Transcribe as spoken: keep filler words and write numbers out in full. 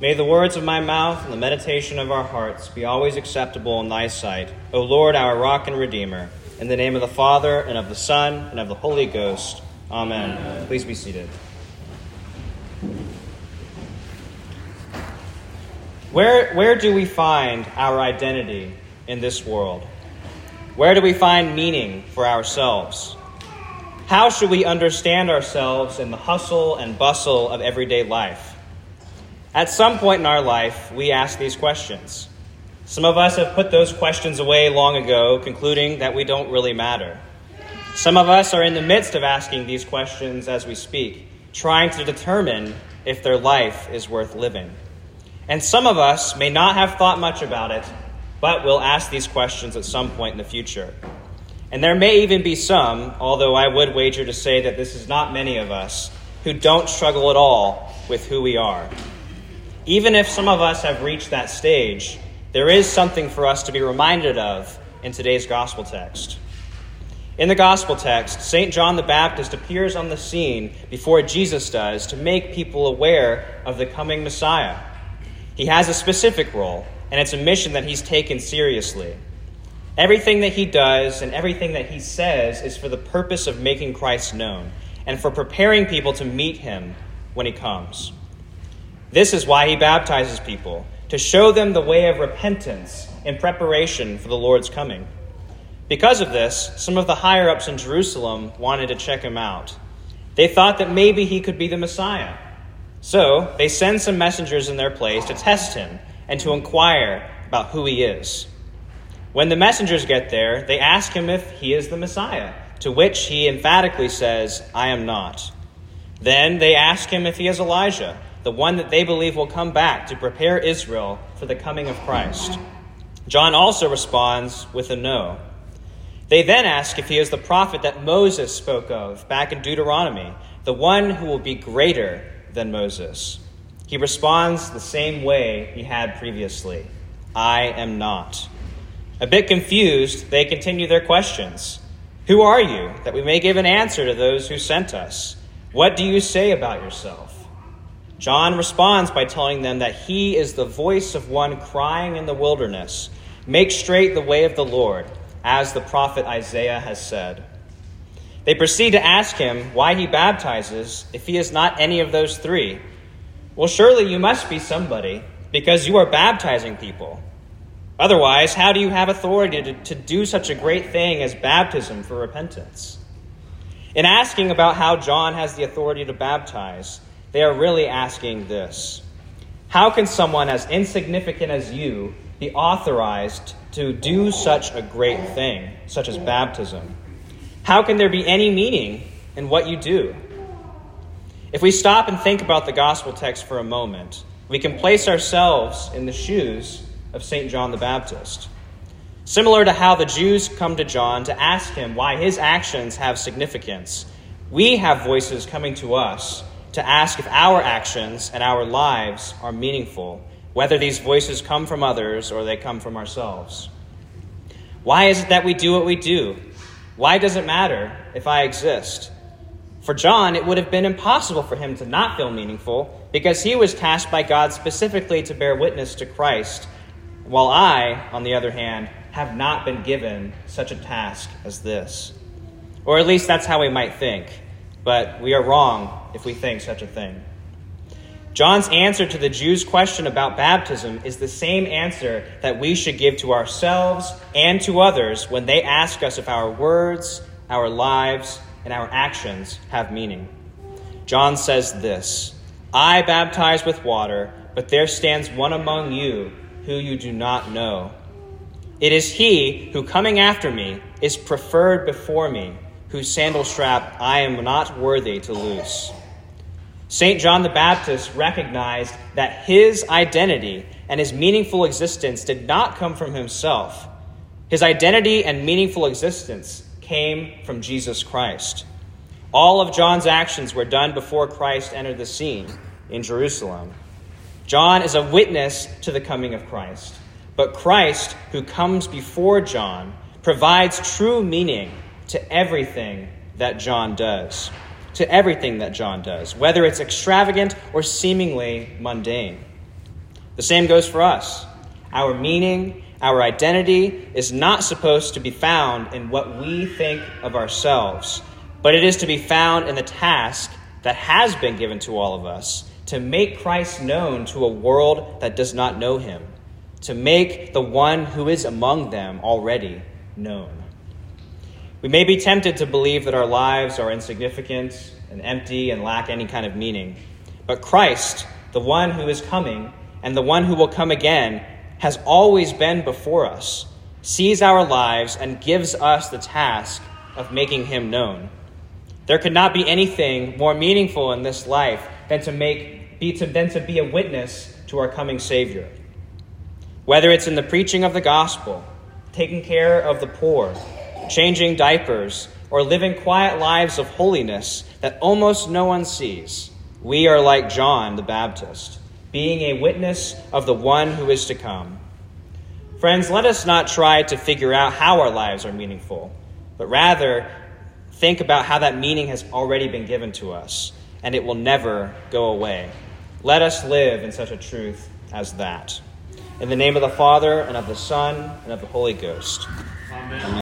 May the words of my mouth and the meditation of our hearts be always acceptable in thy sight, O Lord, our rock and redeemer. In the name of the Father, and of the Son, and of the Holy Ghost. Amen. Amen. Please be seated. Where, where do we find our identity in this world? Where do we find meaning for ourselves? How should we understand ourselves in the hustle and bustle of everyday life? At some point in our life, we ask these questions. Some of us have put those questions away long ago, concluding that we don't really matter. Some of us are in the midst of asking these questions as we speak, trying to determine if their life is worth living. And some of us may not have thought much about it, but will ask these questions at some point in the future. And there may even be some, although I would wager to say that this is not many of us, who don't struggle at all with who we are. Even if some of us have reached that stage, there is something for us to be reminded of in today's gospel text. In the gospel text, Saint John the Baptist appears on the scene before Jesus does to make people aware of the coming Messiah. He has a specific role, and it's a mission that he's taken seriously. Everything that he does and everything that he says is for the purpose of making Christ known and for preparing people to meet him when he comes. This is why he baptizes people, to show them the way of repentance in preparation for the Lord's coming. Because of this, some of the higher-ups in Jerusalem wanted to check him out. They thought that maybe he could be the Messiah. So they send some messengers in their place to test him and to inquire about who he is. When the messengers get there, they ask him if he is the Messiah, to which he emphatically says, "I am not." Then they ask him if he is Elijah, the one that they believe will come back to prepare Israel for the coming of Christ. John also responds with a no. They then ask if he is the prophet that Moses spoke of back in Deuteronomy, the one who will be greater than Moses. He responds the same way he had previously. "I am not." A bit confused, they continue their questions. "Who are you, that we may give an answer to those who sent us? What do you say about yourself?" John responds by telling them that he is the voice of one crying in the wilderness, "Make straight the way of the Lord," as the prophet Isaiah has said. They proceed to ask him why he baptizes if he is not any of those three. "Well, surely you must be somebody, because you are baptizing people. Otherwise, how do you have authority to, to do such a great thing as baptism for repentance?" In asking about how John has the authority to baptize, they are really asking this: how can someone as insignificant as you be authorized to do such a great thing, such as baptism? How can there be any meaning in what you do? If we stop and think about the gospel text for a moment, we can place ourselves in the shoes of Saint John the Baptist. Similar to how the Jews come to John to ask him why his actions have significance, we have voices coming to us to ask if our actions and our lives are meaningful, whether these voices come from others or they come from ourselves. Why is it that we do what we do? Why does it matter if I exist? For John, it would have been impossible for him to not feel meaningful because he was tasked by God specifically to bear witness to Christ, while I, on the other hand, have not been given such a task as this. Or at least that's how we might think, but we are wrong if we think such a thing. John's answer to the Jews' question about baptism is the same answer that we should give to ourselves and to others when they ask us if our words, our lives, and our actions have meaning. John says this: "I baptize with water, but there stands one among you who you do not know. It is he who, coming after me, is preferred before me, whose sandal strap I am not worthy to loose." Saint John the Baptist recognized that his identity and his meaningful existence did not come from himself. His identity and meaningful existence came from Jesus Christ. All of John's actions were done before Christ entered the scene in Jerusalem. John is a witness to the coming of Christ, but Christ, who comes before John, provides true meaning to everything that John does. To everything that John does, whether it's extravagant or seemingly mundane. The same goes for us. Our meaning, our identity is not supposed to be found in what we think of ourselves, but it is to be found in the task that has been given to all of us to make Christ known to a world that does not know him, to make the one who is among them already known. We may be tempted to believe that our lives are insignificant and empty and lack any kind of meaning, but Christ, the one who is coming and the one who will come again, has always been before us, sees our lives, and gives us the task of making him known. There could not be anything more meaningful in this life than to make be to than to be a witness to our coming Savior. Whether it's in the preaching of the gospel, taking care of the poor, changing diapers, or living quiet lives of holiness that almost no one sees, we are like John the Baptist, being a witness of the one who is to come. Friends, let us not try to figure out how our lives are meaningful, but rather think about how that meaning has already been given to us, and it will never go away. Let us live in such a truth as that. In the name of the Father, and of the Son, and of the Holy Ghost. Amen. Amen.